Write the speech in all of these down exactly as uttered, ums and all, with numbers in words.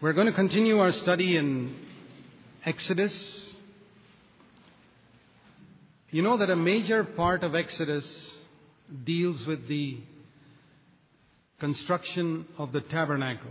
We're going to continue our study in Exodus. You know that a major part of Exodus deals with the construction of the tabernacle.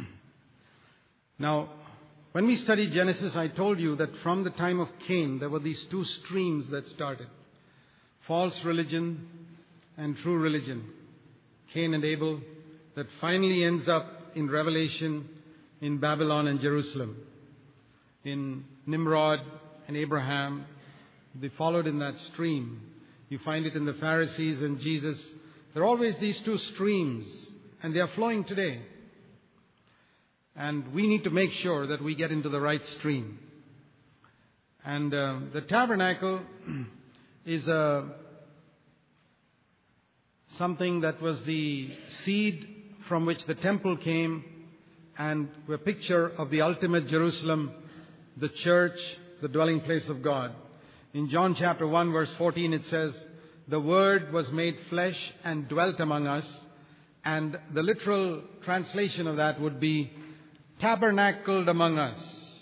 Now, when we studied Genesis, I told you that from the time of Cain, there were these two streams that started. False religion and true religion. Cain and Abel, that finally ends up in Revelation in Babylon and Jerusalem. In Nimrod and Abraham, they followed in that stream. You find it in the Pharisees and Jesus. There are always these two streams, and they are flowing today. And we need to make sure that we get into the right stream. And uh, the tabernacle is a, something that was the seed from which the temple came, and a picture of the ultimate Jerusalem, the church, the dwelling place of God. In John chapter one verse fourteen it says, "The Word was made flesh and dwelt among us." And the literal translation of that would be, tabernacled among us.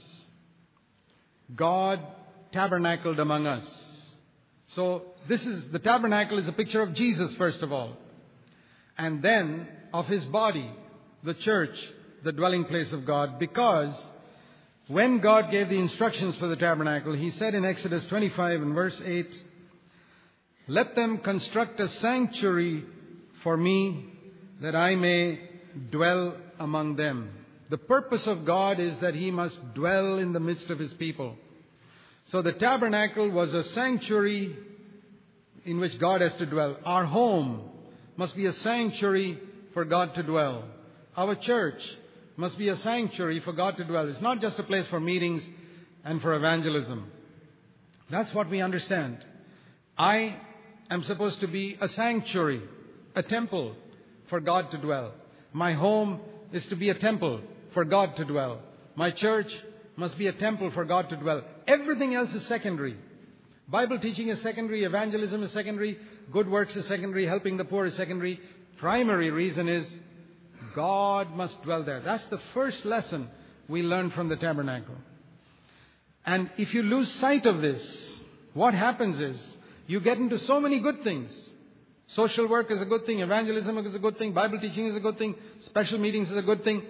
God tabernacled among us. So this is, the tabernacle is a picture of Jesus first of all. And then of His body, the church, the dwelling place of God. Because when God gave the instructions for the tabernacle, He said in Exodus twenty-five and verse eight, "Let them construct a sanctuary for me, that I may dwell among them." The purpose of God is that He must dwell in the midst of His people. So the tabernacle was a sanctuary in which God has to dwell. Our home must be a sanctuary for God to dwell. Our church must be a sanctuary for God to dwell. It's not just a place for meetings and for evangelism. That's what we understand. I am supposed to be a sanctuary, a temple for God to dwell. My home is to be a temple for God to dwell. My church must be a temple for God to dwell. Everything else is secondary. Bible teaching is secondary, evangelism is secondary, good works is secondary, helping the poor is secondary. Primary reason is God must dwell there. That's the first lesson we learn from the tabernacle. And if you lose sight of this, what happens is you get into so many good things. Social work is a good thing, evangelism is a good thing, Bible teaching is a good thing, special meetings is a good thing.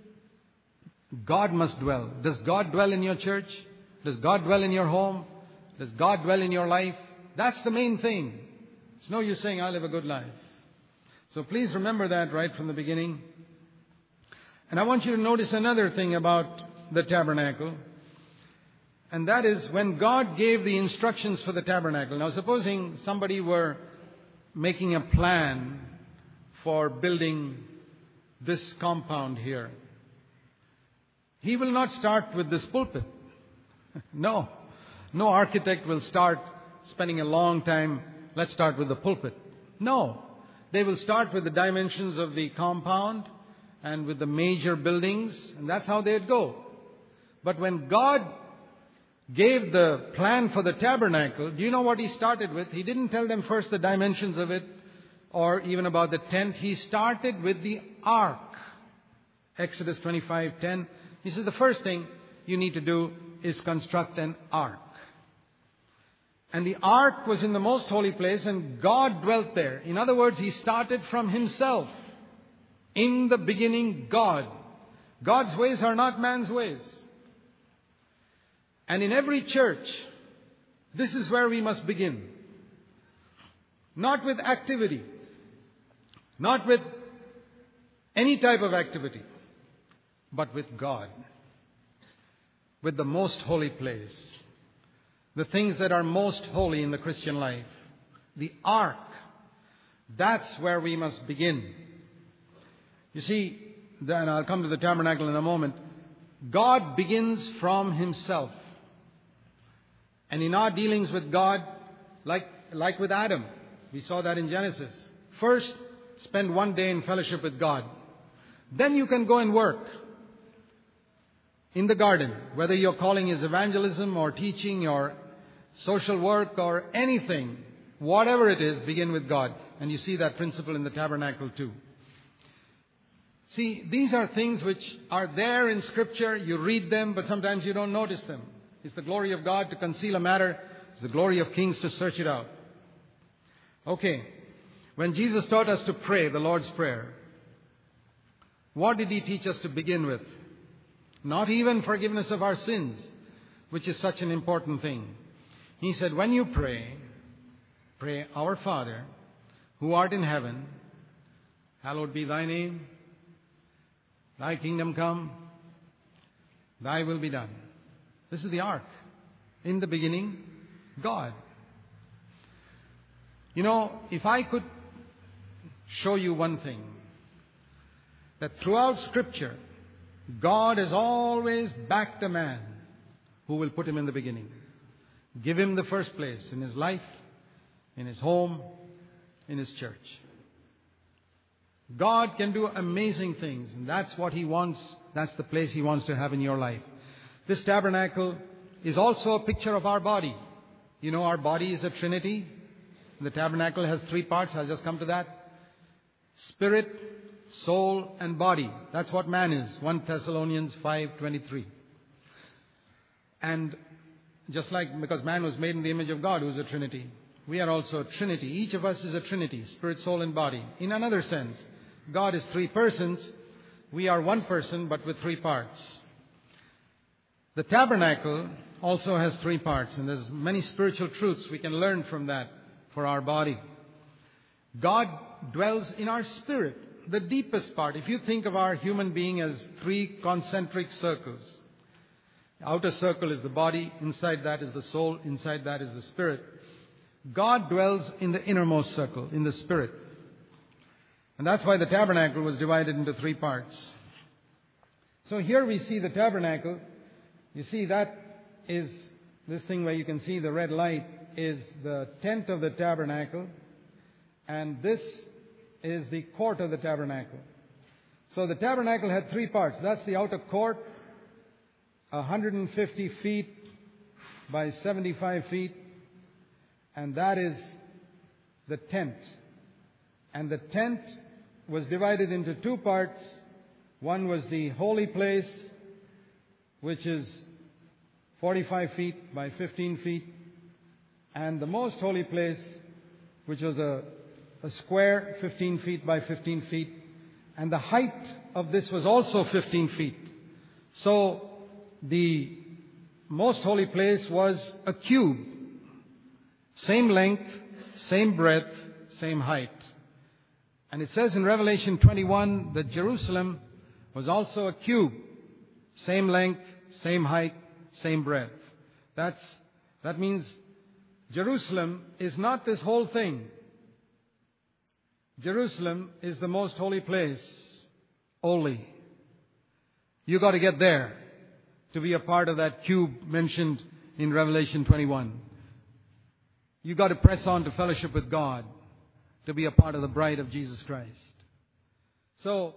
God must dwell. Does God dwell in your church? Does God dwell in your home? Does God dwell in your life? That's the main thing. It's no use saying, "I live a good life." So please remember that right from the beginning. And I want you to notice another thing about the tabernacle. And that is when God gave the instructions for the tabernacle. Now supposing somebody were making a plan for building this compound here. He will not start with this pulpit. No. No architect will start spending a long time, let's start with the pulpit. No. They will start with the dimensions of the compound and with the major buildings, and that's how they'd go. But when God gave the plan for the tabernacle, do you know what He started with? He didn't tell them first the dimensions of it or even about the tent. He started with the ark. Exodus twenty-five ten. He says the first thing you need to do is construct an ark. And the ark was in the most holy place and God dwelt there. In other words, He started from Himself. In the beginning, God. God's ways are not man's ways. And in every church, this is where we must begin. Not with activity. Not with any type of activity. But with God. With the most holy place. The things that are most holy in the Christian life. The ark. That's where we must begin. You see, then I'll come to the tabernacle in a moment. God begins from Himself. And in our dealings with God, like, like with Adam, we saw that in Genesis. First, spend one day in fellowship with God. Then you can go and work in the garden. Whether your calling is evangelism or teaching or social work or anything, whatever it is, begin with God. And you see that principle in the tabernacle too. See, these are things which are there in Scripture. You read them, but sometimes you don't notice them. It's the glory of God to conceal a matter. It's the glory of kings to search it out. Okay. When Jesus taught us to pray the Lord's Prayer, what did He teach us to begin with? Not even forgiveness of our sins, which is such an important thing. He said, when you pray, pray, Our Father, who art in heaven, hallowed be thy name. Thy kingdom come, thy will be done. This is the ark. In the beginning, God. You know, if I could show you one thing, that throughout Scripture, God has always backed a man who will put him in the beginning. Give him the first place in his life, in his home, in his church. God can do amazing things, and that's what He wants. That's the place He wants to have in your life. This tabernacle is also a picture of our body. You know, our body is a trinity. The tabernacle has three parts. I'll just come to that. Spirit, soul, and body. That's what man is. First Thessalonians five twenty-three. And just like, because man was made in the image of God, who is a trinity, we are also a trinity. Each of us is a trinity, spirit, soul, and body. In another sense, God is three persons. We are one person, but with three parts. The tabernacle also has three parts, and there's many spiritual truths we can learn from that for our body. God dwells in our spirit, the deepest part. If you think of our human being as three concentric circles, the outer circle is the body, inside that is the soul, inside that is the spirit. God dwells in the innermost circle, in the spirit. And that's why the tabernacle was divided into three parts. So here we see the tabernacle. You see, that is this thing where you can see the red light is the tent of the tabernacle. And this is the court of the tabernacle. So the tabernacle had three parts. That's the outer court, one hundred fifty feet by seventy-five feet. And that is the tent. And the tent was divided into two parts. One was the holy place, which is forty-five feet by fifteen feet. And the most holy place, which was a, a square, fifteen feet by fifteen feet. And the height of this was also fifteen feet. So the most holy place was a cube. Same length, same breadth, same height. And it says in Revelation twenty-one that Jerusalem was also a cube. Same length, same height, same breadth. That's, that means Jerusalem is not this whole thing. Jerusalem is the most holy place only. You got to get there to be a part of that cube mentioned in Revelation twenty-one. You got to press on to fellowship with God to be a part of the bride of Jesus Christ. So,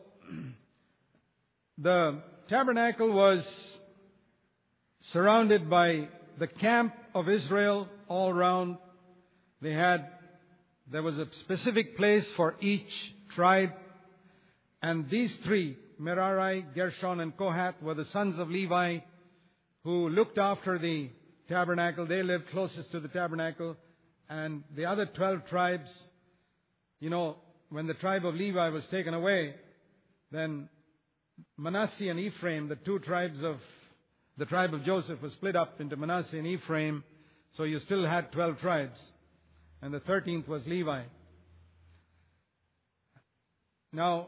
the tabernacle was surrounded by the camp of Israel all around. They had, there was a specific place for each tribe. And these three, Merari, Gershon, and Kohath, were the sons of Levi who looked after the tabernacle. They lived closest to the tabernacle. And the other twelve tribes, you know, when the tribe of Levi was taken away, then Manasseh and Ephraim, the two tribes of the tribe of Joseph, was split up into Manasseh and Ephraim. So you still had twelve tribes. And the thirteenth was Levi. Now,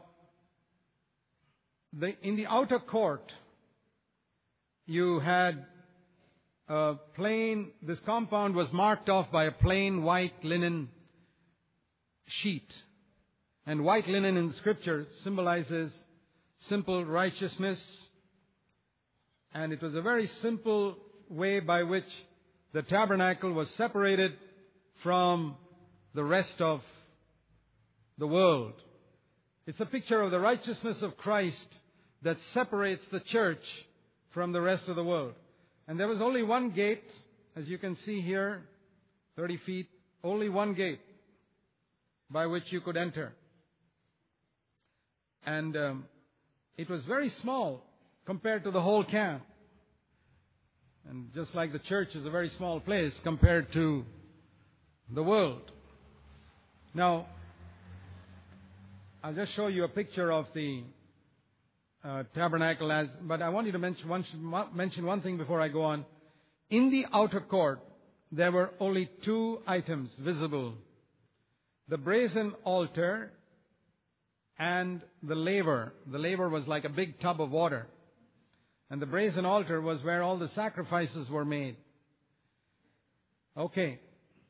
the, in the outer court, you had a plain, this compound was marked off by a plain white linen sheet. And white linen in Scripture symbolizes simple righteousness. And it was a very simple way by which the tabernacle was separated from the rest of the world. It's a picture of the righteousness of Christ that separates the church from the rest of the world. And there was only one gate, as you can see here, thirty feet, only one gate by which you could enter. And um, it was very small compared to the whole camp. And just like the church is a very small place compared to the world. Now, I'll just show you a picture of the uh, tabernacle. As, but I want you to mention one, mention one thing before I go on. In the outer court, there were only two items visible. The brazen altar and the laver. The laver was like a big tub of water. And the brazen altar was where all the sacrifices were made. Okay.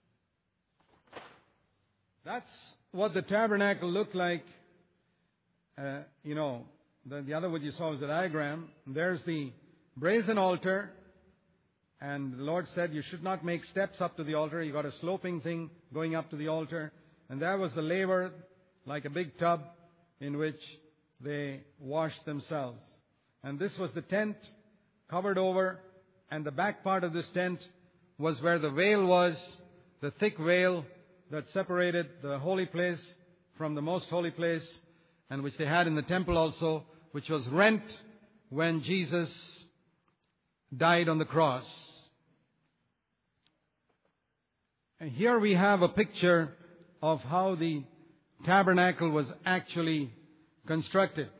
That's what the tabernacle looked like. Uh, you know, the, the other what you saw was the diagram. There's the brazen altar. And the Lord said you should not make steps up to the altar. You got a sloping thing going up to the altar. And there was the laver, like a big tub in which they washed themselves. And this was the tent covered over. And the back part of this tent was where the veil was, the thick veil that separated the holy place from the most holy place, and which they had in the temple also, which was rent when Jesus died on the cross. And here we have a picture of how the tabernacle was actually constructed.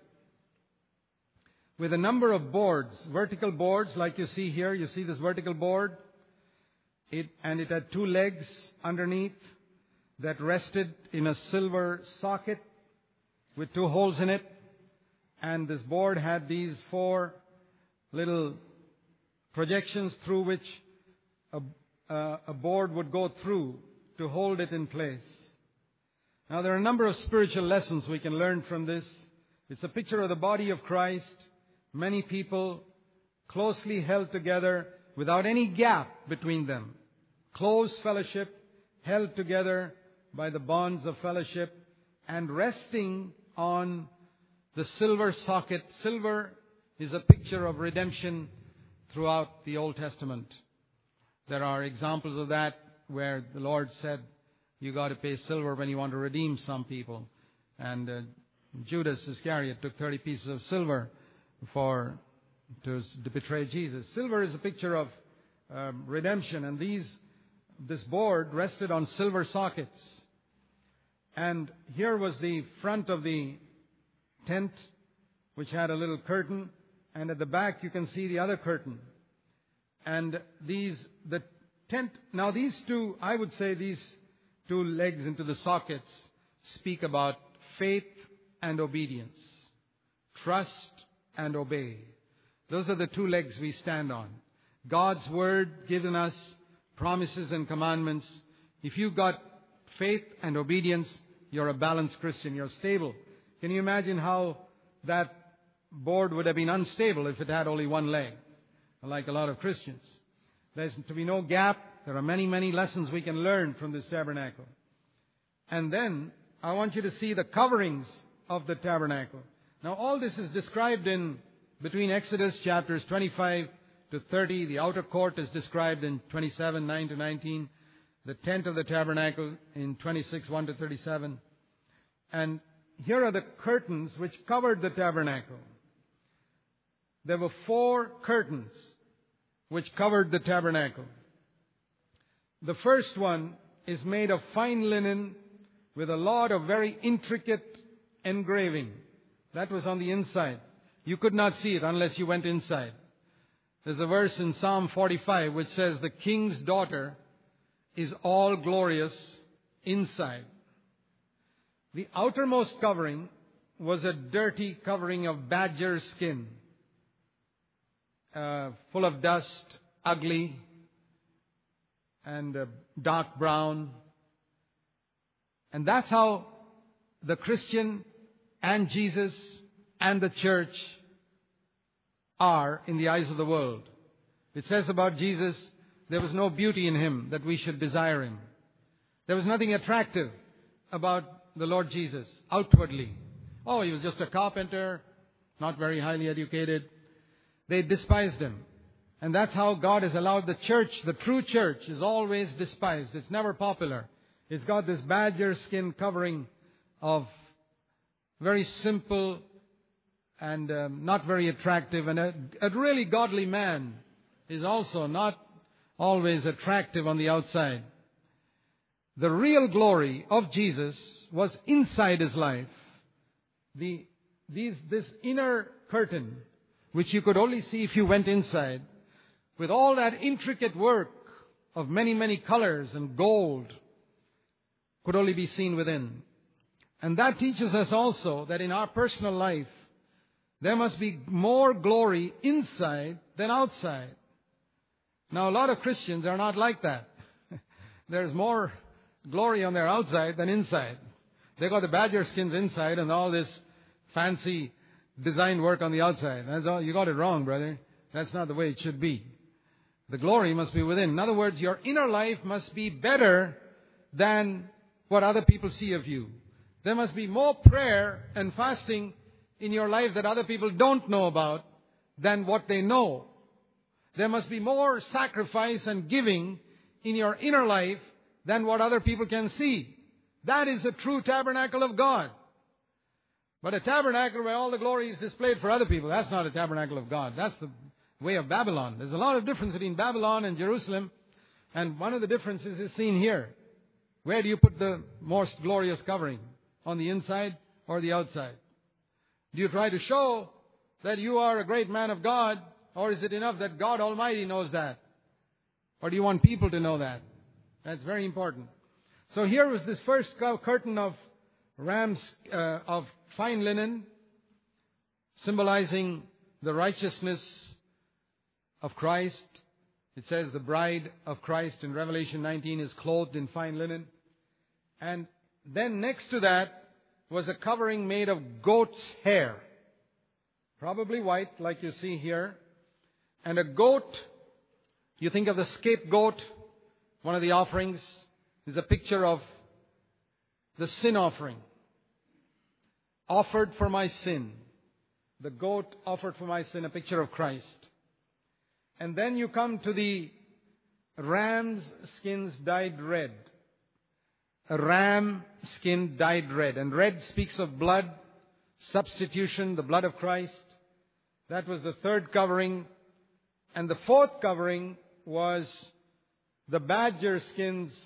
With a number of boards, vertical boards like you see here. You see this vertical board? It, and it had two legs underneath that rested in a silver socket with two holes in it. And this board had these four little projections through which a, uh, a board would go through to hold it in place. Now there are a number of spiritual lessons we can learn from this. It's a picture of the body of Christ. Many people closely held together without any gap between them. Close fellowship, held together by the bonds of fellowship and resting on the silver socket. Silver is a picture of redemption throughout the Old Testament. There are examples of that where the Lord said, you got to pay silver when you want to redeem some people. And uh, Judas Iscariot took thirty pieces of silver for to, to betray Jesus. Silver is a picture of um, redemption, and these this board rested on silver sockets. And here was the front of the tent, which had a little curtain, and at the back you can see the other curtain. And these the tent now these two I would say these two legs into the sockets speak about faith and obedience, trust and obey. Those are the two legs we stand on. God's Word given us promises and commandments. If you've got faith and obedience, you're a balanced Christian. You're stable. Can you imagine how that board would have been unstable if it had only one leg, like a lot of Christians? There's to be no gap. There are many, many lessons we can learn from this tabernacle. And then I want you to see the coverings of the tabernacle. Now all this is described in between Exodus chapters twenty-five to thirty. The outer court is described in twenty-seven, nine to nineteen. The tent of the tabernacle in twenty-six, one to thirty-seven. And here are the curtains which covered the tabernacle. There were four curtains which covered the tabernacle. The first one is made of fine linen with a lot of very intricate engraving. That was on the inside. You could not see it unless you went inside. There's a verse in Psalm forty-five which says, the king's daughter is all glorious inside. The outermost covering was a dirty covering of badger skin, uh, full of dust, ugly, and uh, dark brown. And that's how the Christian and Jesus and the church are in the eyes of the world. It says about Jesus, there was no beauty in Him that we should desire Him. There was nothing attractive about the Lord Jesus outwardly. Oh, He was just a carpenter, not very highly educated. They despised Him. And that's how God has allowed the church, the true church, is always despised. It's never popular. It's got this badger skin covering of very simple and um, not very attractive. And a, a really godly man is also not always attractive on the outside. The real glory of Jesus was inside his life. The, these, this inner curtain, which you could only see if you went inside, with all that intricate work of many, many colors and gold, could only be seen within. And that teaches us also that in our personal life, there must be more glory inside than outside. Now, a lot of Christians are not like that. There's more glory on their outside than inside. They got the badger skins inside and all this fancy design work on the outside. That's all. You got it wrong, brother. That's not the way it should be. The glory must be within. In other words, your inner life must be better than what other people see of you. There must be more prayer and fasting in your life that other people don't know about than what they know. There must be more sacrifice and giving in your inner life than what other people can see. That is the true tabernacle of God. But a tabernacle where all the glory is displayed for other people, that's not a tabernacle of God. That's the way of Babylon. There's a lot of difference between Babylon and Jerusalem, and one of the differences is seen here. Where do you put the most glorious covering? On the inside or the outside? Do you try to show that you are a great man of God, or is it enough that God Almighty knows that? Or do you want people to know that? That's very important. So here was this first curtain of rams, uh, of fine linen, symbolizing the righteousness of Christ. It says the bride of Christ in Revelation nineteen is clothed in fine linen. And then next to that was a covering made of goat's hair. Probably white, like you see here. And a goat, you think of the scapegoat, one of the offerings, is a picture of the sin offering. Offered for my sin. The goat offered for my sin, a picture of Christ. And then you come to the ram's skins dyed red. A ram skin dyed red. And red speaks of blood, substitution, the blood of Christ. That was the third covering. And the fourth covering was the badger skins,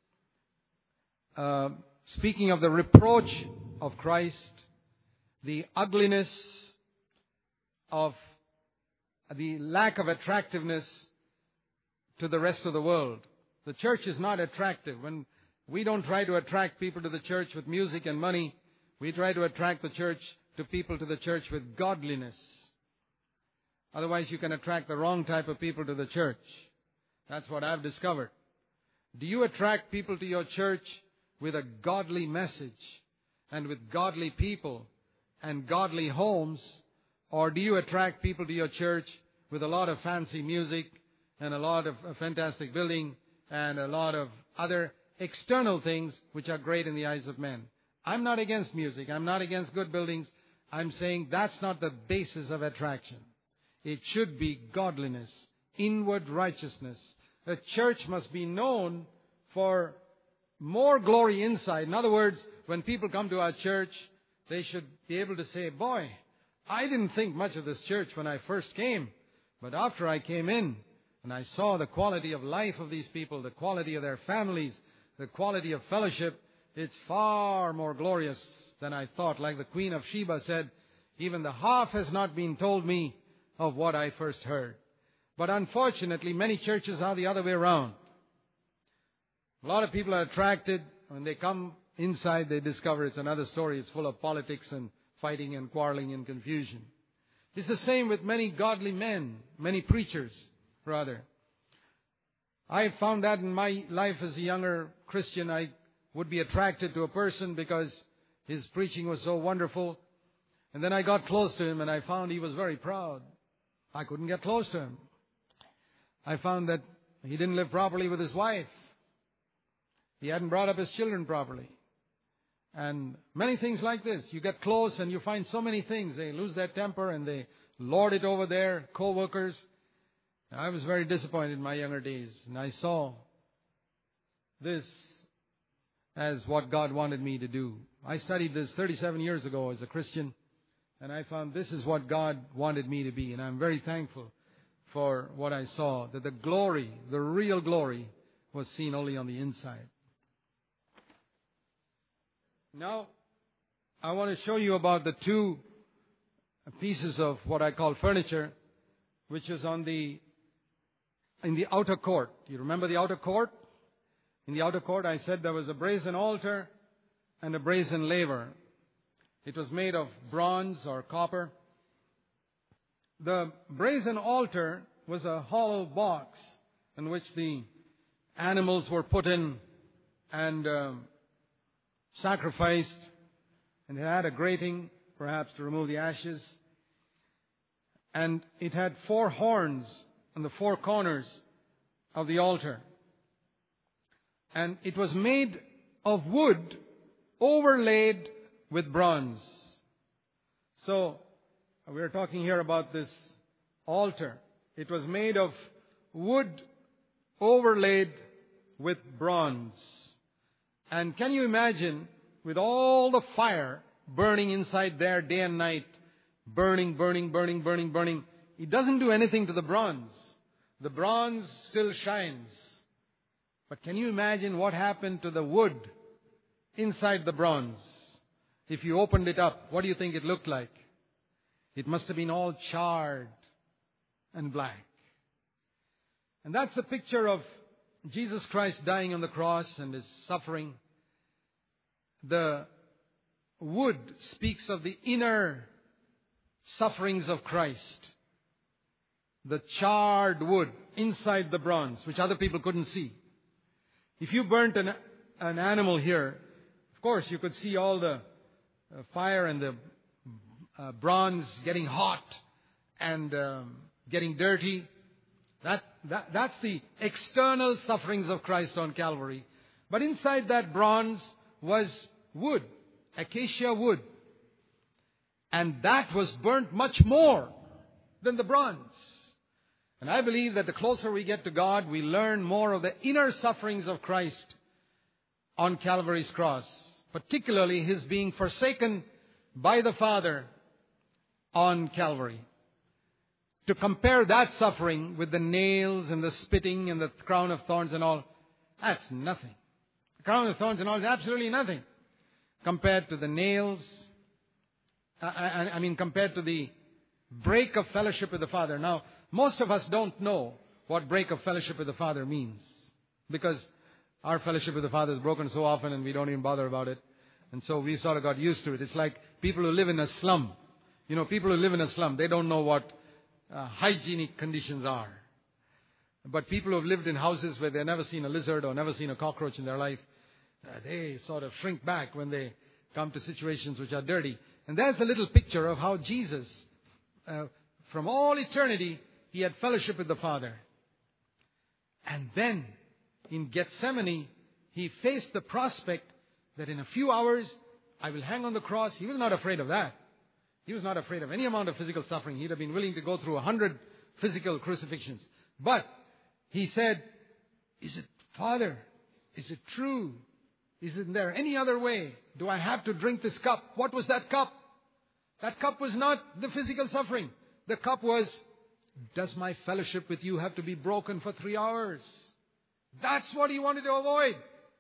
uh, speaking of the reproach of Christ, the ugliness of the lack of attractiveness to the rest of the world. The church is not attractive. When we don't try to attract people to the church with music and money, we try to attract the church to people to the church with godliness. Otherwise, you can attract the wrong type of people to the church. That's what I've discovered. Do you attract people to your church with a godly message and with godly people and godly homes? Or do you attract people to your church with a lot of fancy music and a lot of fantastic building and a lot of other external things which are great in the eyes of men? I'm not against music. I'm not against good buildings. I'm saying that's not the basis of attraction. It should be godliness, inward righteousness. The church must be known for more glory inside. In other words, when people come to our church, they should be able to say, boy, I didn't think much of this church when I first came. But after I came in and I saw the quality of life of these people, the quality of their families, the quality of fellowship, it's far more glorious than I thought. Like the Queen of Sheba said, even the half has not been told me of what I first heard. But unfortunately, many churches are the other way around. A lot of people are attracted. When they come inside, they discover it's another story. It's full of politics and fighting and quarreling and confusion. It's the same with many godly men, many preachers, rather. I found that in my life as a younger Christian. I would be attracted to a person because his preaching was so wonderful. And then I got close to him and I found he was very proud. I couldn't get close to him. I found that he didn't live properly with his wife. He hadn't brought up his children properly. And many things like this. You get close and you find so many things. They lose their temper and they lord it over their co-workers. I was very disappointed in my younger days. And I saw this as what God wanted me to do. I studied this thirty-seven years ago as a Christian And I found this is what God wanted me to be. And I'm very thankful for what I saw, that the glory, the real glory, was seen only on the inside. Now, I want to show you about the two pieces of what I call furniture, which is on the in the outer court. You remember the outer court? In the outer court, I said there was a brazen altar and a brazen laver. It was made of bronze or copper. The brazen altar was a hollow box in which the animals were put in and um, sacrificed, and it had a grating, perhaps to remove the ashes. And it had four horns on the four corners of the altar. And it was made of wood overlaid with bronze. So, we are talking here about this altar. It was made of wood overlaid with bronze. And can you imagine, with all the fire burning inside there day and night, burning, burning, burning, burning, burning, it doesn't do anything to the bronze. The bronze still shines. But can you imagine what happened to the wood inside the bronze? If you opened it up, what do you think it looked like? It must have been all charred and black. And that's the picture of Jesus Christ dying on the cross and His suffering. The wood speaks of the inner sufferings of Christ. The charred wood inside the bronze, which other people couldn't see. If you burnt an, an animal here, of course you could see all the uh, fire and the uh, bronze getting hot and um, getting dirty. That, that, that's the external sufferings of Christ on Calvary. But inside that bronze was wood, acacia wood. And that was burnt much more than the bronze. And I believe that the closer we get to God, we learn more of the inner sufferings of Christ on Calvary's cross. Particularly His being forsaken by the Father on Calvary. To compare that suffering with the nails and the spitting and the crown of thorns and all, that's nothing. The crown of thorns and all is absolutely nothing compared to the nails. I, I, I mean, compared to the break of fellowship with the Father. Now, most of us don't know what break of fellowship with the Father means, because our fellowship with the Father is broken so often and we don't even bother about it. And so we sort of got used to it. It's like people who live in a slum. You know, people who live in a slum, they don't know what uh, hygienic conditions are. But people who have lived in houses where they've never seen a lizard or never seen a cockroach in their life, uh, they sort of shrink back when they come to situations which are dirty. And there's a little picture of how Jesus, uh, from all eternity, He had fellowship with the Father. And then, in Gethsemane, He faced the prospect that in a few hours, I will hang on the cross. He was not afraid of that. He was not afraid of any amount of physical suffering. He'd have been willing to go through a hundred physical crucifixions. But He said, is it, Father, is it true? Isn't there any other way? Do I have to drink this cup? What was that cup? That cup was not the physical suffering. The cup was, does my fellowship with you have to be broken for three hours? That's what He wanted to avoid.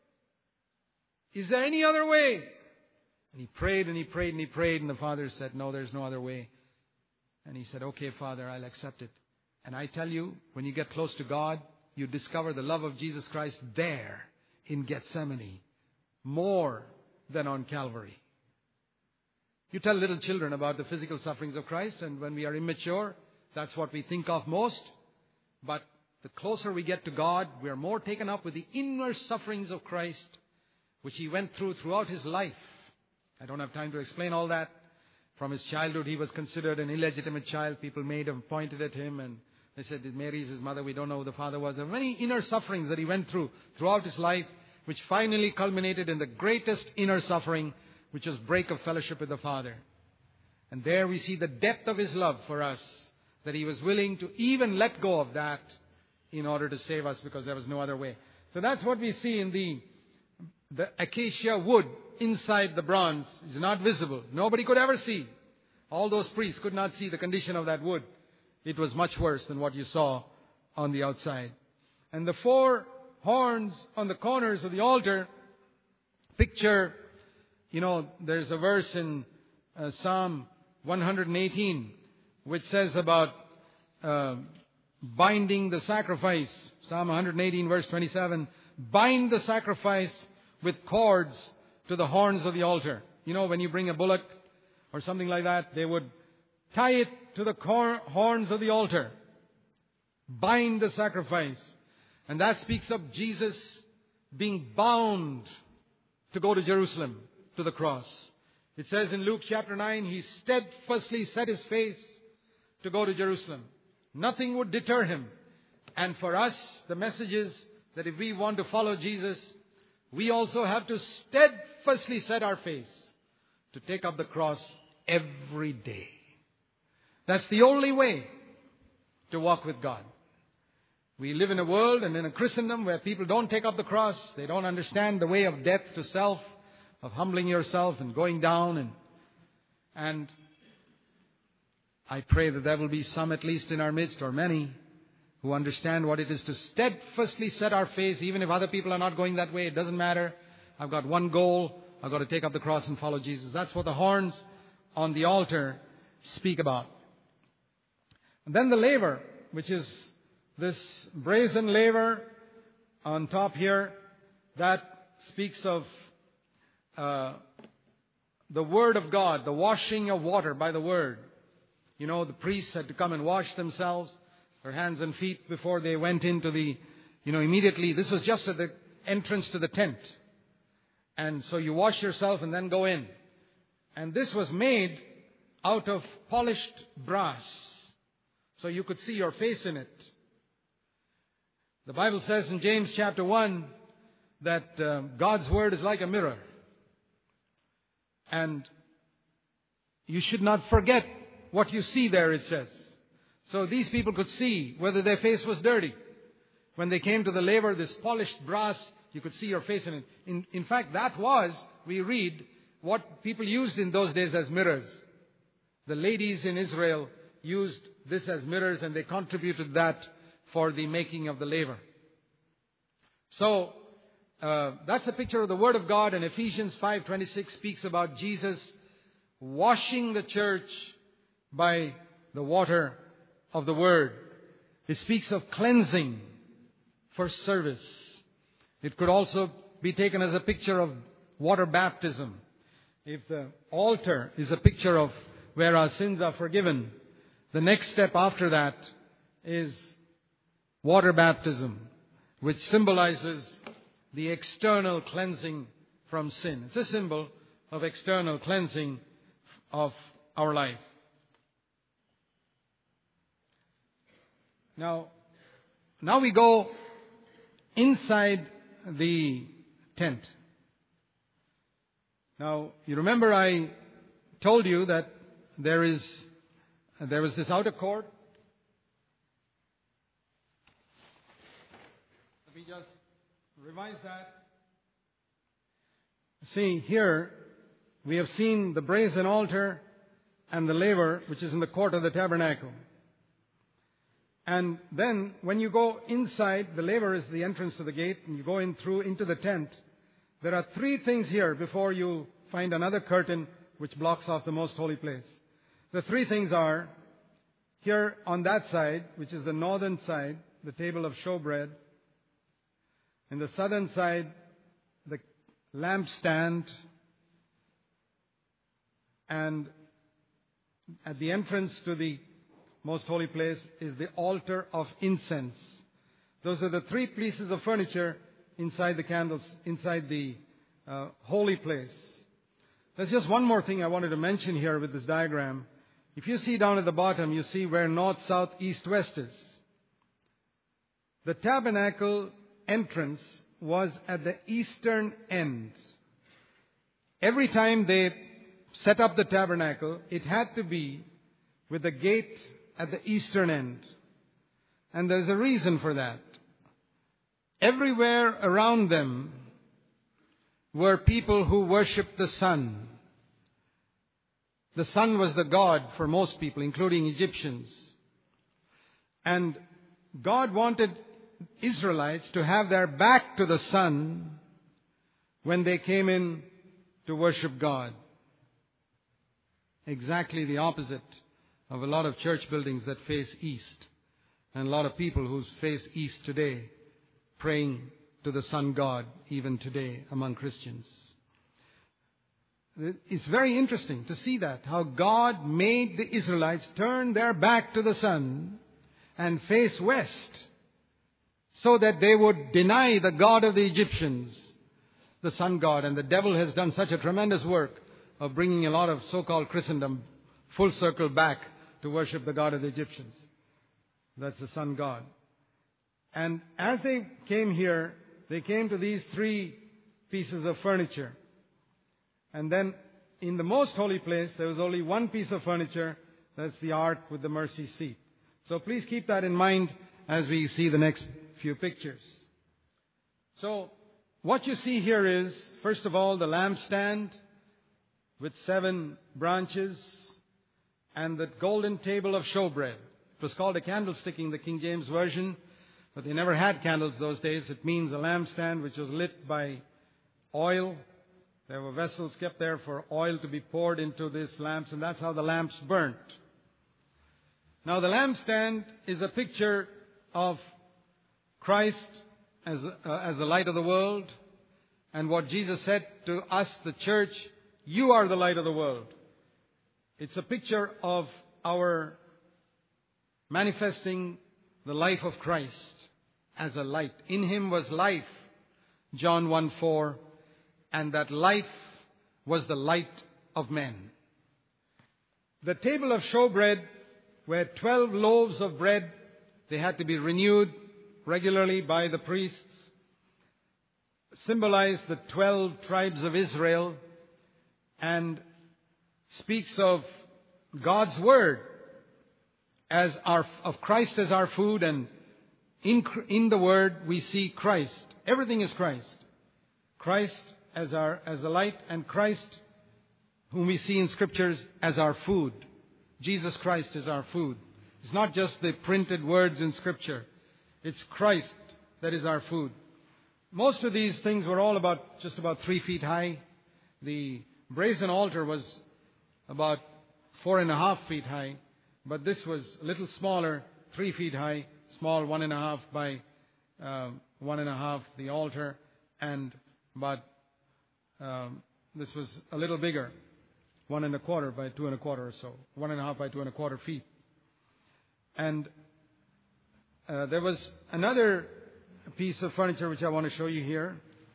Is there any other way? And He prayed and He prayed and He prayed, and the Father said, no, there's no other way. And He said, okay, Father, I'll accept it. And I tell you, when you get close to God, you discover the love of Jesus Christ there in Gethsemane, more than on Calvary. You tell little children about the physical sufferings of Christ, and when we are immature, that's what we think of most. But the closer we get to God, we are more taken up with the inner sufferings of Christ, which He went through throughout His life. I don't have time to explain all that. From His childhood, He was considered an illegitimate child. People made Him, pointed at Him, and they said, Mary is His mother. We don't know who the Father was. There were many inner sufferings that He went through throughout His life, which finally culminated in the greatest inner suffering, which was break of fellowship with the Father. And there we see the depth of His love for us, that He was willing to even let go of that in order to save us, because there was no other way. So that's what we see in the, the acacia wood inside the bronze. It's not visible. Nobody could ever see. All those priests could not see the condition of that wood. It was much worse than what you saw on the outside. And the four horns on the corners of the altar picture, you know, there's a verse in uh, Psalm one eighteen which says about uh, binding the sacrifice. Psalm one eighteen verse twenty-seven. Bind the sacrifice with cords to the horns of the altar. You know, when you bring a bullock or something like that, they would tie it to the cor- horns of the altar. Bind the sacrifice. And that speaks of Jesus being bound to go to Jerusalem, to the cross. It says in Luke chapter nine, he steadfastly set his face to go to Jerusalem. Nothing would deter him. And for us, the message is that if we want to follow Jesus, we also have to steadfastly set our face to take up the cross every day. That's the only way to walk with God. We live in a world and in a Christendom where people don't take up the cross. They don't understand the way of death to self, of humbling yourself and going down. And, and I pray that there will be some, at least in our midst, or many, who understand what it is to steadfastly set our face, even if other people are not going that way. It doesn't matter. I've got one goal. I've got to take up the cross and follow Jesus. That's what the horns on the altar speak about. And then the laver, which is this brazen laver on top here, that speaks of uh, the Word of God, the washing of water by the Word. You know, the priests had to come and wash themselves, their hands and feet, before they went into the, you know, immediately. This was just at the entrance to the tent. And so you wash yourself and then go in. And this was made out of polished brass, so you could see your face in it. The Bible says in James chapter one that uh, God's Word is like a mirror. And you should not forget what you see there, it says. So these people could see whether their face was dirty. When they came to the laver, this polished brass, you could see your face in it. In, in fact, that was, we read, what people used in those days as mirrors. The ladies in Israel used this as mirrors, and they contributed that for the making of the laver. So, uh, that's a picture of the Word of God, and Ephesians five twenty-six speaks about Jesus washing the church by the water of the Word. It speaks of cleansing for service. It could also be taken as a picture of water baptism. If the altar is a picture of where our sins are forgiven, the next step after that is water baptism, which symbolizes the external cleansing from sin. It's a symbol of external cleansing of our life. Now, now we go inside the tent. Now, you remember I told you that there is there was this outer court. Let me just revise that. See, here we have seen the brazen altar and the laver, which is in the court of the tabernacle. And then when you go inside, the laver is the entrance to the gate, and you go in through into the tent. There are three things here before you find another curtain which blocks off the most holy place. The three things are, here on that side, which is the northern side, the table of showbread. In the southern side, the lampstand. And at the entrance to the most holy place is the altar of incense. Those are the three pieces of furniture inside the candles, inside the uh, holy place. There's just one more thing I wanted to mention here with this diagram. If you see down at the bottom, you see where north, south, east, west is. The tabernacle entrance was at the eastern end. Every time they set up the tabernacle, it had to be with the gate at the eastern end. And there's a reason for that. Everywhere around them were people who worshipped the sun. the sun was the god for most people, including Egyptians. And God wanted Israelites to have their back to the sun when they came in to worship God. Exactly the opposite of a lot of church buildings that face east, and a lot of people who face east today, praying to the sun god even today among Christians. It's very interesting to see that, how God made the Israelites turn their back to the sun and face west, so that they would deny the God of the Egyptians, the sun god. And the devil has done such a tremendous work of bringing a lot of so-called Christendom full circle back to worship the God of the Egyptians. That's the sun god. And as they came here, they came to these three pieces of furniture. And then in the most holy place, there was only one piece of furniture. That's the ark with the mercy seat. So please keep that in mind as we see the next few pictures. So what you see here is, first of all, the lampstand with seven branches and the golden table of showbread. It was called a candlestick in the King James Version, but they never had candles those days. It means a lampstand which was lit by oil. There were vessels kept there for oil to be poured into these lamps, and that's how the lamps burnt. Now, the lampstand is a picture of Christ as, uh, as the light of the world, and what Jesus said to us, the church, you are the light of the world. It's a picture of our manifesting the life of Christ as a light. In Him was life, John one four, and that life was the light of men. The table of showbread were twelve loaves of bread. They had to be renewed regularly by the priests. Symbolized the twelve tribes of Israel and speaks of God's Word as our, of Christ as our food, and in, in the Word we see Christ. Everything is Christ. Christ as our, as the light, and Christ whom we see in Scriptures as our food. Jesus Christ is our food. It's not just the printed words in Scripture. It's Christ that is our food. Most of these things were all about, just about three feet high. The brazen altar was about four and a half feet high, but this was a little smaller, three feet high, small one and a half by uh, one and a half, the altar, and about, um, this was a little bigger, one and a quarter by two and a quarter or so, one and a half by two and a quarter feet. And uh, there was another piece of furniture which I want to show you here.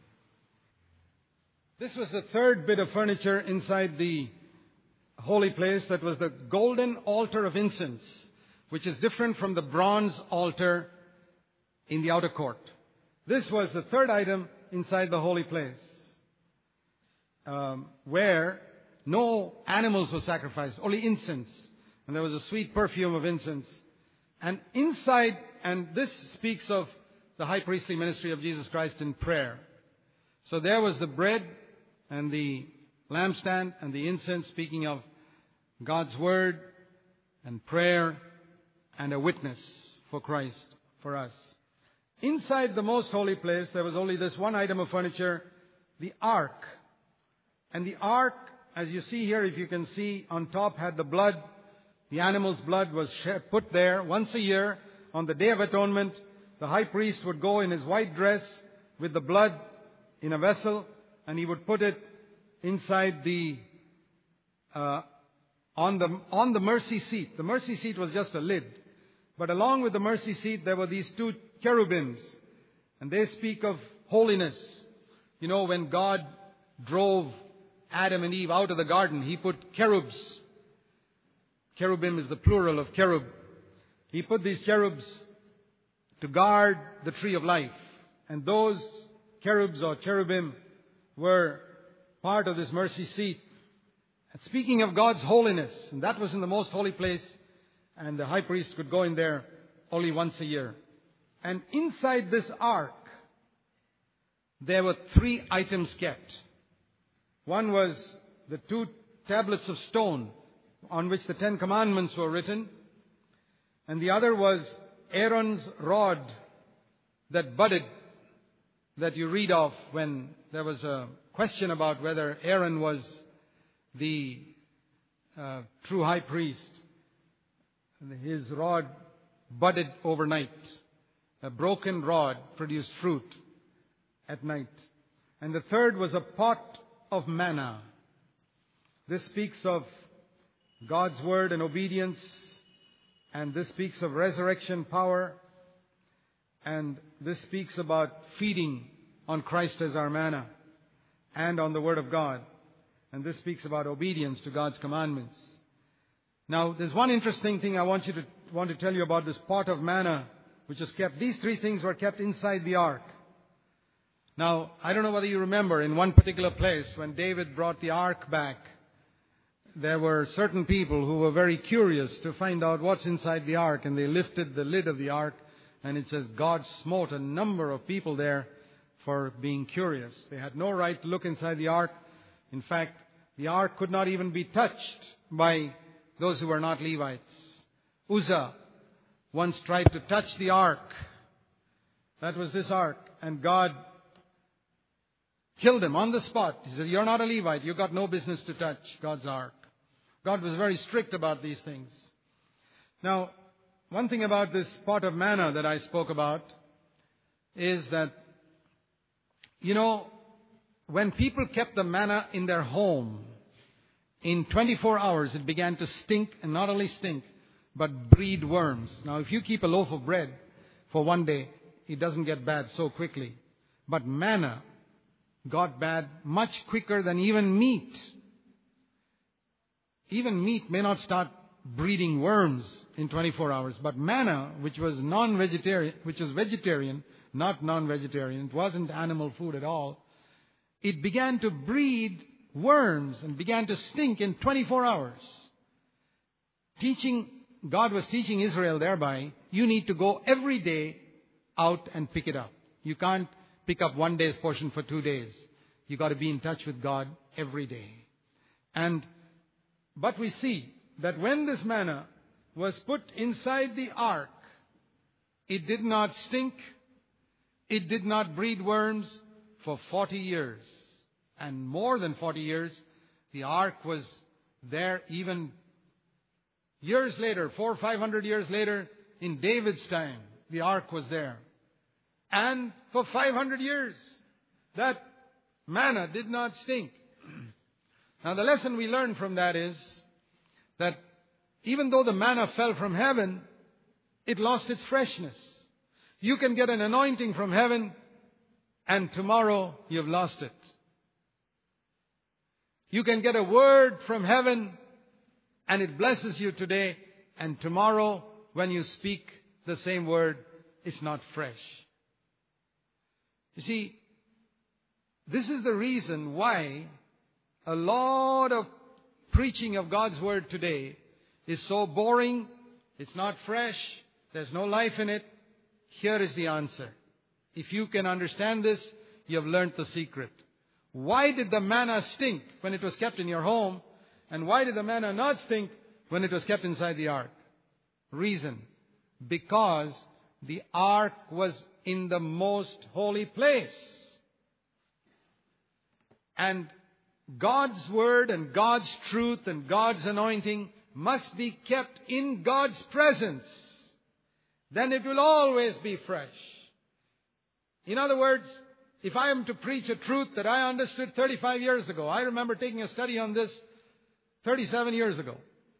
This was the third bit of furniture inside the holy place. That was the golden altar of incense, which is different from the bronze altar in the outer court. This was the third item inside the holy place, um, where no animals were sacrificed, only incense. And there was a sweet perfume of incense. And inside, and this speaks of the high priestly ministry of Jesus Christ in prayer. So there was the bread and the lampstand and the incense, speaking of God's Word and prayer and a witness for Christ, for us. Inside the most holy place, there was only this one item of furniture, the ark. And the ark, as you see here, if you can see, on top had the blood. The animal's blood was put there once a year on the Day of Atonement. The high priest would go in his white dress with the blood in a vessel, and he would put it inside the uh, on the on the mercy seat. The mercy seat was just a lid, but along with the mercy seat there were these two cherubims, and they speak of holiness. You know, when God drove Adam and Eve out of the garden, He put cherubs. Cherubim is the plural of cherub. He put these cherubs to guard the tree of life. And those cherubs or cherubim were part of this mercy seat. And speaking of God's holiness, and that was in the most holy place, and the high priest could go in there only once a year. And inside this ark, there were three items kept. One was the two tablets of stone on which the Ten Commandments were written. And the other was Aaron's rod that budded, that you read of when there was a question about whether Aaron was the uh, true high priest. His rod budded overnight. A broken rod produced fruit at night. And the third was a pot of manna. This speaks of God's word and obedience, and this speaks of resurrection power, and this speaks about feeding on Christ as our manna and on the word of God. And this speaks about obedience to God's commandments. Now, there's one interesting thing I want you to want to tell you about this pot of manna, which is kept. These three things were kept inside the ark. Now, I don't know whether you remember, in one particular place, when David brought the ark back, there were certain people who were very curious to find out what's inside the ark, and they lifted the lid of the ark, and it says God smote a number of people there for being curious. They had no right to look inside the ark. In fact, the ark could not even be touched by those who were not Levites. Uzzah once tried to touch the ark. That was this ark. And God killed him on the spot. He said, "You're not a Levite. You've got no business to touch God's ark." God was very strict about these things. Now, one thing about this pot of manna that I spoke about is that, you know, when people kept the manna in their home, in twenty-four hours it began to stink, and not only stink, but breed worms. Now, if you keep a loaf of bread for one day, it doesn't get bad so quickly. But manna got bad much quicker than even meat. Even meat may not start breeding worms in twenty-four hours, but manna, which was non-vegetarian, which was vegetarian, not non-vegetarian, it wasn't animal food at all, it began to breed worms and began to stink in twenty-four hours. Teaching, God was teaching Israel thereby, you need to go every day out and pick it up. You can't pick up one day's portion for two days. You got to be in touch with God every day. And but we see that when this manna was put inside the ark, it did not stink, it did not breed worms for forty years. And more than forty years, the ark was there even years later, four or five hundred years later, in David's time, the ark was there. And for five hundred years, that manna did not stink. Now, the lesson we learn from that is that even though the manna fell from heaven, it lost its freshness. You can get an anointing from heaven, and tomorrow you've lost it. You can get a word from heaven, and it blesses you today, and tomorrow when you speak the same word, it's not fresh. You see, this is the reason why a lot of preaching of God's word today is so boring. It's not fresh. There's no life in it. Here is the answer. If you can understand this, you have learned the secret. Why did the manna stink when it was kept in your home? And why did the manna not stink when it was kept inside the ark? Reason. Because the ark was in the most holy place. And God's word and God's truth and God's anointing must be kept in God's presence. Then it will always be fresh. In other words, if I am to preach a truth that I understood thirty-five years ago, I remember taking a study on this thirty-seven years ago.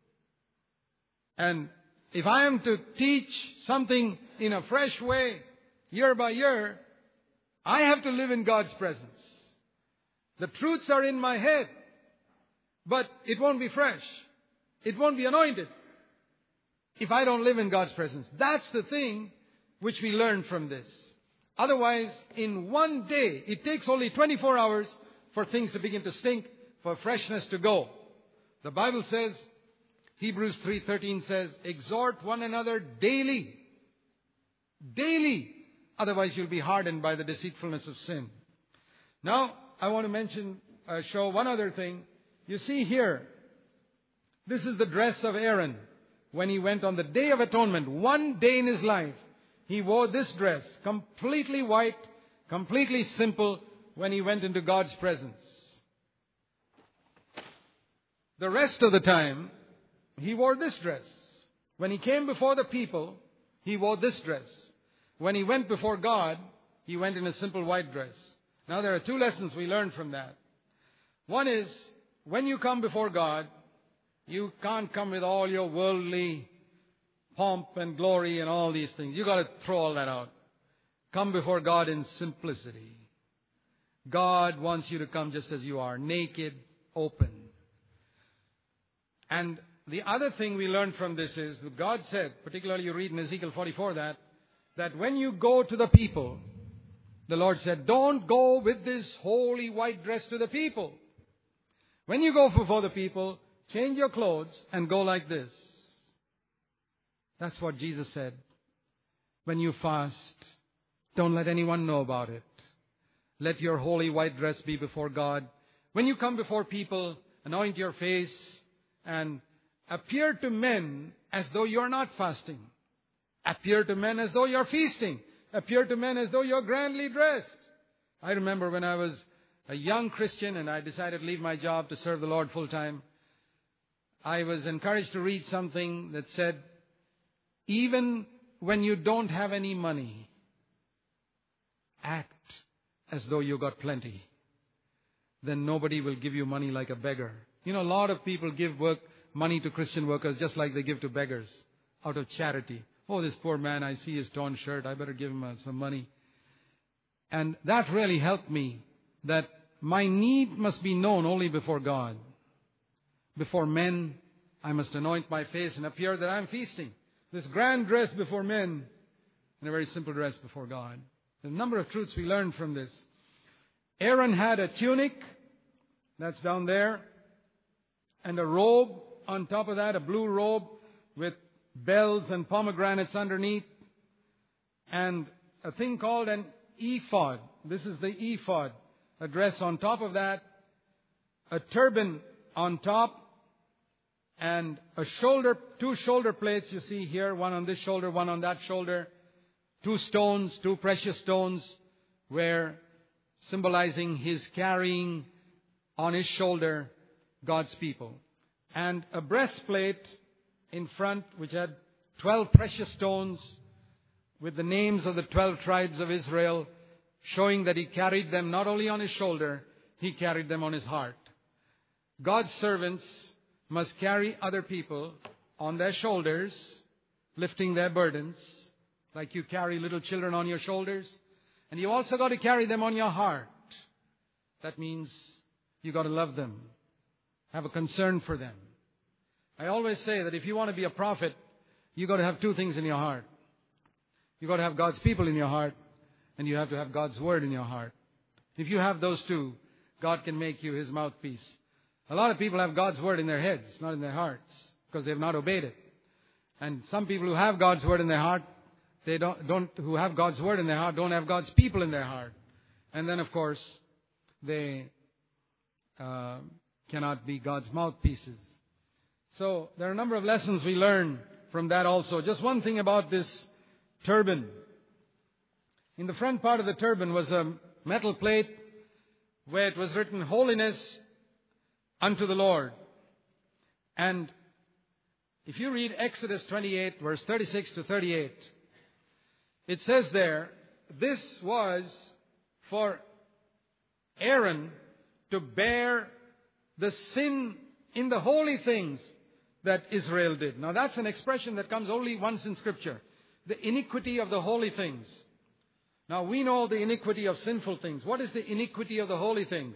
And if I am to teach something in a fresh way, year by year, I have to live in God's presence. The truths are in my head, but it won't be fresh. It won't be anointed if I don't live in God's presence. That's the thing which we learn from this. Otherwise, in one day, it takes only twenty-four hours for things to begin to stink, for freshness to go. The Bible says, Hebrews three thirteen says, exhort one another daily. Daily. Otherwise, you'll be hardened by the deceitfulness of sin. Now, I want to mention, uh, show one other thing. You see here, This is the dress of Aaron when he went on the Day of Atonement. One day in his life, he wore this dress, completely white, completely simple, when he went into God's presence. The rest of the time, he wore this dress. When he came before the people, he wore this dress. When he went before God, he went in a simple white dress. Now there are two lessons we learned from that. One is, when you come before God, you can't come with all your worldly pomp and glory and all these things. You've got to throw all that out. Come before God in simplicity. God wants you to come just as you are, naked, open. And the other thing we learned from this is, that God said, particularly you read in Ezekiel forty-four that, that when you go to the people, the Lord said, don't go with this holy white dress to the people. When you go before the people, change your clothes and go like this. That's what Jesus said. When you fast, don't let anyone know about it. Let your holy white dress be before God. When you come before people, anoint your face and appear to men as though you're not fasting. Appear to men as though you're feasting. Appear to men as though you're grandly dressed. I remember when I was a young Christian and I decided to leave my job to serve the Lord full time, I was encouraged to read something that said, even when you don't have any money, act as though you got plenty. Then nobody will give you money like a beggar. You know, a lot of people give work money to Christian workers just like they give to beggars out of charity. Oh, this poor man, I see his torn shirt. I better give him uh, some money. And that really helped me, that my need must be known only before God. Before men, I must anoint my face and appear that I'm feasting. This grand dress before men and a very simple dress before God. There's a number of truths we learned from this. Aaron had a tunic, that's down there, and a robe on top of that, a blue robe with bells and pomegranates underneath, and a thing called an ephod. This is the ephod, a dress on top of that, a turban on top, and a shoulder, two shoulder plates you see here, one on this shoulder, one on that shoulder, two stones, two precious stones, where symbolizing his carrying on his shoulder God's people. And a breastplate in front which had twelve precious stones with the names of the twelve tribes of Israel, showing that he carried them not only on his shoulder, he carried them on his heart. God's servants must carry other people on their shoulders, lifting their burdens, like you carry little children on your shoulders. And you also got to carry them on your heart. That means you got to love them, have a concern for them. I always say that if you want to be a prophet, you got to have two things in your heart. You got to have God's people in your heart, and you have to have God's word in your heart. If you have those two, God can make you his mouthpiece. A lot of people have God's word in their heads, not in their hearts, because they have not obeyed it. And some people who have God's word in their heart, they don't, don't who have God's word in their heart, don't have God's people in their heart. And then, of course, they uh, cannot be God's mouthpieces. So there are a number of lessons we learn from that also. Just one thing about this turban. In the front part of the turban was a metal plate where it was written, "Holiness unto the Lord." And if you read Exodus twenty-eight, verse thirty-six to thirty-eight, it says there, this was for Aaron to bear the sin in the holy things that Israel did. Now that's an expression that comes only once in Scripture. The iniquity of the holy things. Now we know the iniquity of sinful things. What is the iniquity of the holy things?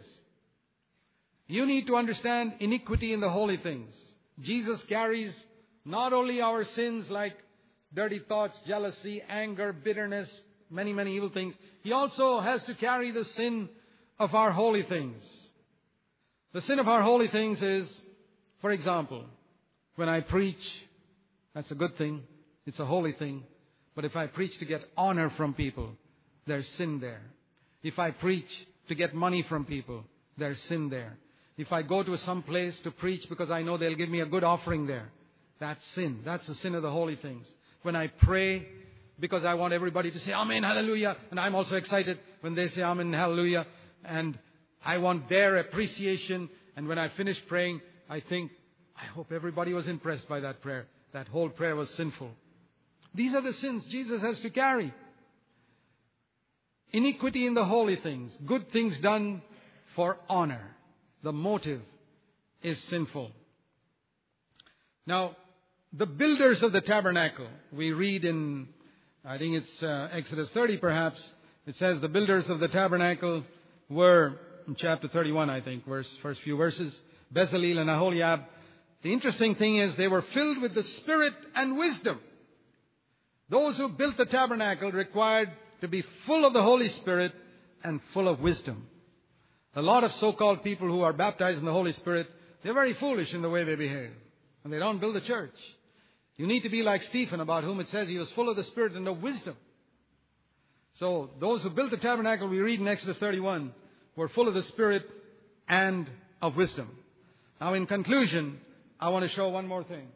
You need to understand iniquity in the holy things. Jesus carries not only our sins like dirty thoughts, jealousy, anger, bitterness, many, many evil things. He also has to carry the sin of our holy things. The sin of our holy things is, for example, when I preach, that's a good thing. It's a holy thing. But if I preach to get honor from people, there's sin there. If I preach to get money from people, there's sin there. If I go to some place to preach because I know they'll give me a good offering there, that's sin. That's the sin of the holy things. When I pray because I want everybody to say Amen, Hallelujah, and I'm also excited when they say Amen, Hallelujah, and I want their appreciation, and when I finish praying, I think, I hope everybody was impressed by that prayer. That whole prayer was sinful. These are the sins Jesus has to carry. Iniquity in the holy things. Good things done for honor. The motive is sinful. Now, the builders of the tabernacle, we read in, I think it's uh, Exodus thirty perhaps, it says the builders of the tabernacle were, in chapter thirty-one I think, verse, first few verses, Bezalel and Aholiab. The interesting thing is they were filled with the Spirit and wisdom. Those who built the tabernacle required to be full of the Holy Spirit and full of wisdom. A lot of so-called people who are baptized in the Holy Spirit, they're very foolish in the way they behave. And they don't build a church. You need to be like Stephen, about whom it says he was full of the Spirit and of wisdom. So those who built the tabernacle, we read in Exodus thirty-one, were full of the Spirit and of wisdom. Now in conclusion, I want to show one more thing.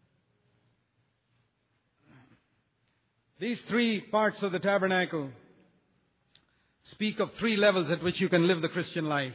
These three parts of the tabernacle speak of three levels at which you can live the Christian life.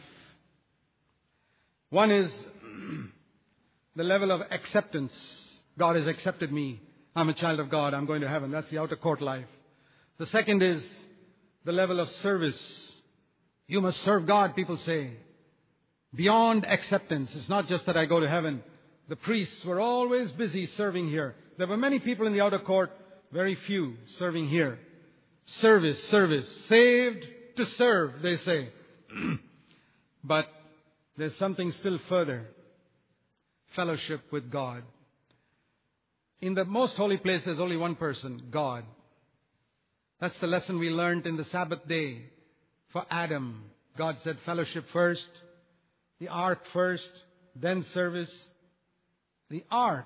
One is the level of acceptance. God has accepted me. I'm a child of God. I'm going to heaven. That's the outer court life. The second is the level of service. You must serve God, people say. Beyond acceptance. It's not just that I go to heaven. The priests were always busy serving here. There were many people in the outer court, very few serving here. Service, service. Saved to serve, they say. But there's something still further. Fellowship with God. In the most holy place, there's only one person, God. That's the lesson we learned in the Sabbath day. For Adam, God said fellowship first, the ark first, then service. The ark.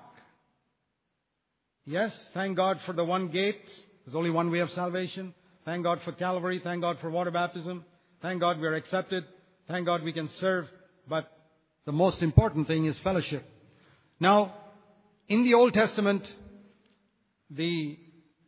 Yes, thank God for the one gate. There's only one way of salvation. Thank God for Calvary. Thank God for water baptism. Thank God we are accepted. Thank God we can serve. But the most important thing is fellowship. Now, in the Old Testament, the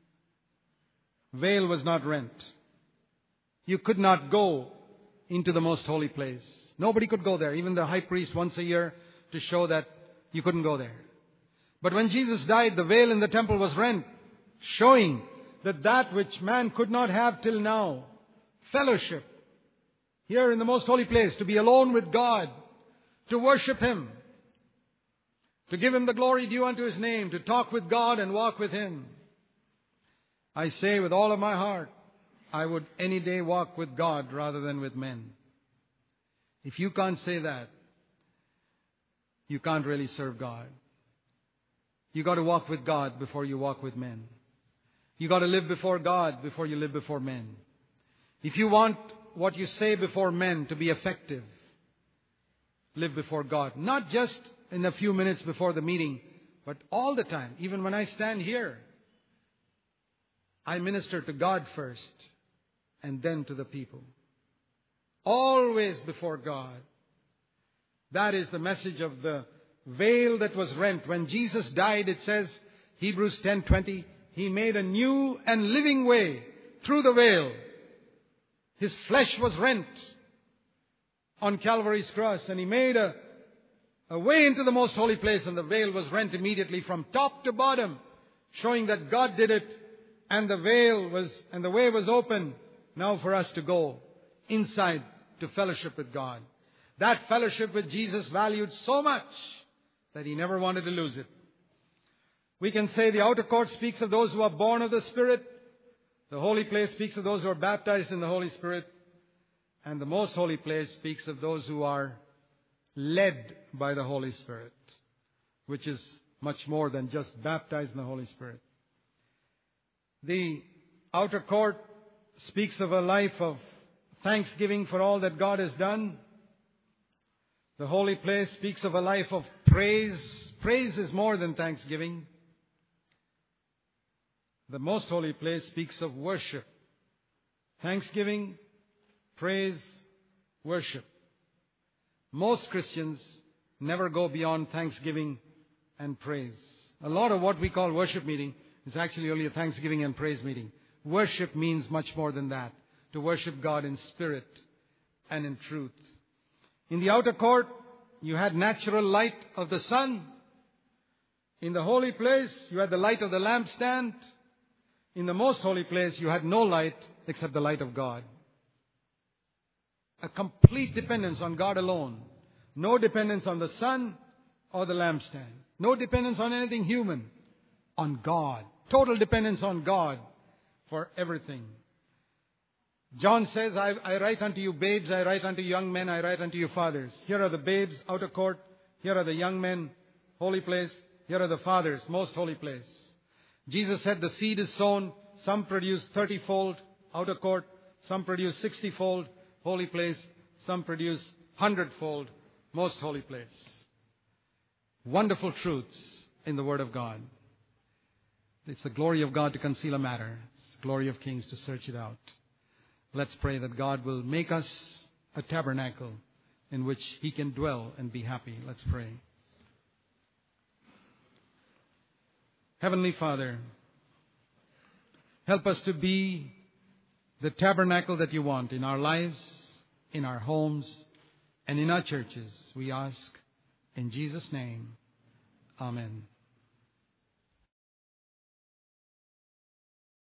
veil was not rent. You could not go into the most holy place. Nobody could go there. Even the high priest once a year to show that you couldn't go there. But when Jesus died, the veil in the temple was rent, showing that that which man could not have till now, fellowship, here in the most holy place, to be alone with God, to worship Him, to give Him the glory due unto His name, to talk with God and walk with Him. I say with all of my heart, I would any day walk with God rather than with men. If you can't say that, you can't really serve God. You got to walk with God before you walk with men. You got to live before God before you live before men. If you want what you say before men to be effective, live before God. Not just in a few minutes before the meeting, but all the time. Even when I stand here, I minister to God first and then to the people. Always before God. That is the message of the veil that was rent. When Jesus died, it says, Hebrews ten twenty, He made a new and living way through the veil. His flesh was rent on Calvary's cross, and He made a, a way into the most holy place, and the veil was rent immediately from top to bottom, showing that God did it, and the veil was, and the way was open now for us to go inside to fellowship with God. That fellowship with Jesus valued so much that He never wanted to lose it. We can say the outer court speaks of those who are born of the Spirit. The holy place speaks of those who are baptized in the Holy Spirit. And the most holy place speaks of those who are led by the Holy Spirit, which is much more than just baptized in the Holy Spirit. The outer court speaks of a life of thanksgiving for all that God has done. The holy place speaks of a life of praise. Praise is more than thanksgiving. The most holy place speaks of worship. Thanksgiving, praise, worship. most Christians never go beyond thanksgiving and praise. A lot of what we call worship meeting is actually only a thanksgiving and praise meeting. Worship means much more than that. To worship God in spirit and in truth. In the outer court, you had natural light of the sun. In the holy place, you had the light of the lampstand. In the most holy place, you had no light except the light of God. A complete dependence on God alone. No dependence on the sun or the lampstand. No dependence on anything human. On God. Total dependence on God for everything. John says, I, I write unto you babes, I write unto young men, I write unto you fathers. Here are the babes, outer court. Here are the young men, holy place. Here are the fathers, most holy place. Jesus said the seed is sown. Some produce thirty-fold, outer court. Some produce sixty-fold, holy place. Some produce hundred-fold, most holy place. Wonderful truths in the Word of God. It's the glory of God to conceal a matter. It's the glory of kings to search it out. Let's pray that God will make us a tabernacle in which He can dwell and be happy. Let's pray. Heavenly Father, help us to be the tabernacle that you want in our lives, in our homes, and in our churches. We ask in Jesus' name. Amen.